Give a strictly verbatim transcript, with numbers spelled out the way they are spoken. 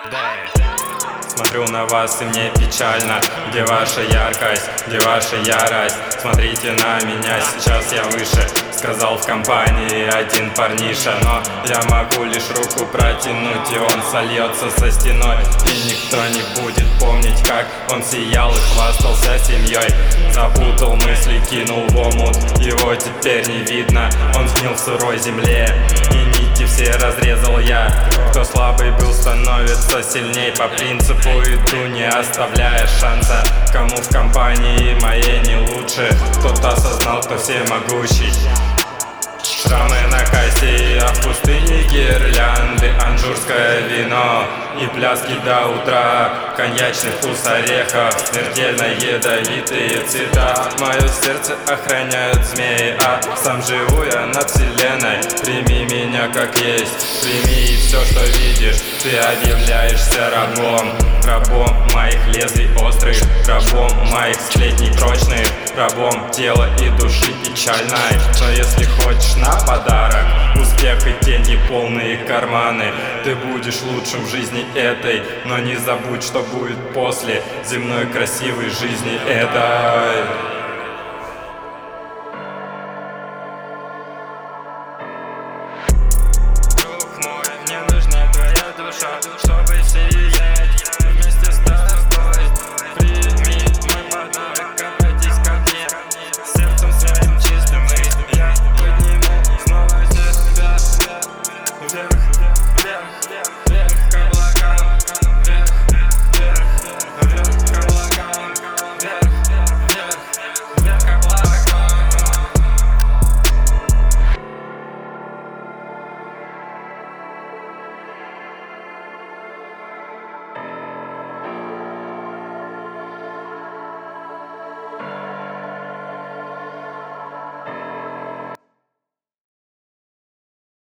Смотрю на вас, и мне печально. Где ваша яркость, где ваша ярость? Смотрите на меня, сейчас я выше, сказал в компании один парниша. Но я могу лишь руку протянуть, и он сольется со стеной. И никто не будет помнить, как он сиял и хвастался семьей. Запутал мысли, кинул в омут, его теперь не видно. Он сгнил в сырой земле, и нити все разрезал я. Кто слабый был, становится сильней. По принципу иду, не оставляя шанса. Кому в компании моей не лучше, кто-то осознал, кто всемогущий. Шрамы на кости, а в пустыне гирлянды, анжурское вино и пляски до утра. Коньячный вкус орехов, смертельно ядовитые цвета. Мое сердце охраняют змеи, а сам живу я над вселенной. Прими меня как есть, прими все, что видишь. Ты объявляешься рабом, рабом моих лезвий острых, рабом моих сплетней прочных, рабом тела и души печальной. Но если хочешь на подарок успех и деньги, полные карманы, ты будешь лучшим в жизни этой. Но не забудь, что будет после земной красивой жизни этой.